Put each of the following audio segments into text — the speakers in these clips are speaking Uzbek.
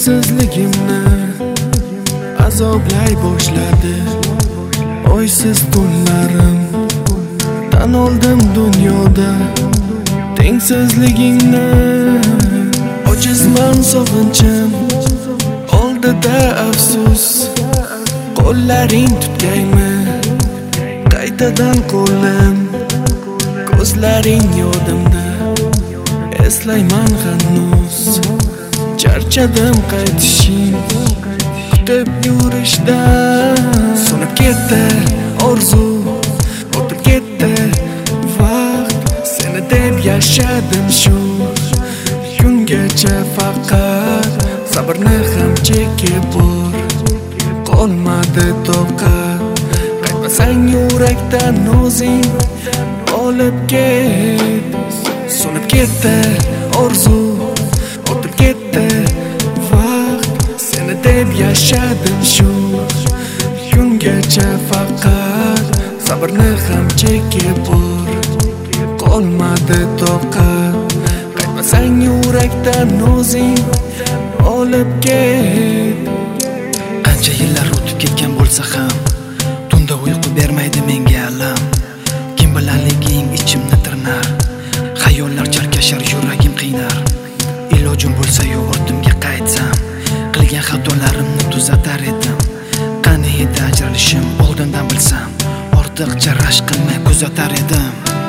Tengsizligimni azoblay boshladi oysiz tunlarim. Tan oldim dunyoda tengsizligingni. Ojizman sog'inchim oldida afsus. Qo'llaring tutgaymi qaytadan qo'lim. Ko'zlaring yodimda eslayman hanuz. Charchadim qaytishing kutib yurishdan. So'nib ketdi orzu, o'tib ketdi vaqt. Seni deb yashadim shu kungacha faqat. Sabrni ham chekib bor, qolmadi toqat. Qaytmasang yurakdan o'zing olib ket. So'nib ketdi orzu, o'tib ketdi vaqt. Seni deb yashadim shu kungacha faqat. Sabrni ham chekib bor, qolmadi toqat. Qaytmasang yurakdan o'zing olib ket. Qancha yillar o'tib ketgan bo'lsa ham tunda uyqu bermaydi menga alam. Kim bilanliging ichimni tirnar, xayollar charkashar, yuragim qiynar. Ilojim bo'lsa yu ortimga qaytsam, qilgan xatolarimni tuzatar edim. Qani edi ajralishim oldindan bilsam, ortiqcha rashk qilmay kuzatar edim.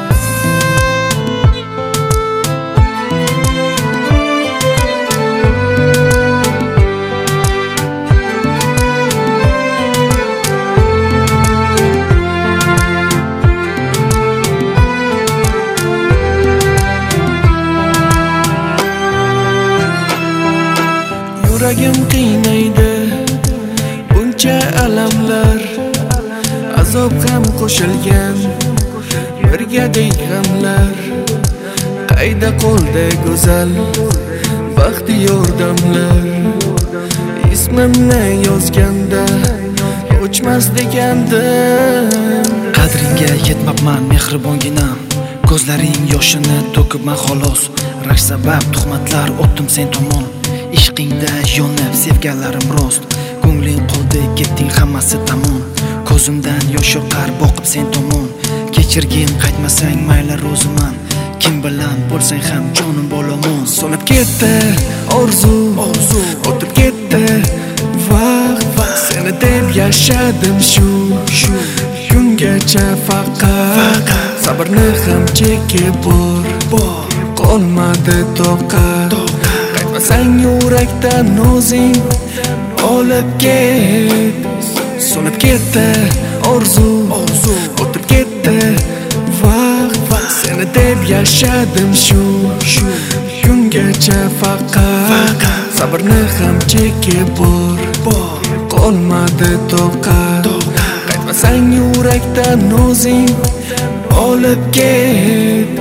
Yuragim qiynaydi buncha alamlar. Azob ham qo'shilgan birgadek g'amlar. Qayda qoldi go'zal baxti yordamlar. Ismimni yozganda o'chmas degandim. Qadringga yetmabman mehribonginam. Ko'zlaring yoshini to'kibman xolos. Rashk sabab tuhmatlar otdim sen tomon. Ishqingda yonib sevganlarim rost. Ko'ngling qoldi ketding hammasi tamom. Ko'zimdan yosh oqar boqib sen tomon. Kechirgin qaytmasang mayli roziman. Kim bilan bo'lsang ham jonim bo'laman. So'nib ketdi orzu, o'tib ketdi vaqt. Seni deb yashadim shu kungacha faqat. Sabrni ham chekib bor, qolmadi toqat. Qaytmasang yurakdan o'zing olib ket. So'nib ketdi orzu, o'tib ketdi vaqt. Seni deb yashadim shu kungacha faqat. Sabrni ham chekib bor, qolmadi toqat. Qaytmasang yurakdan o'zing olib ket.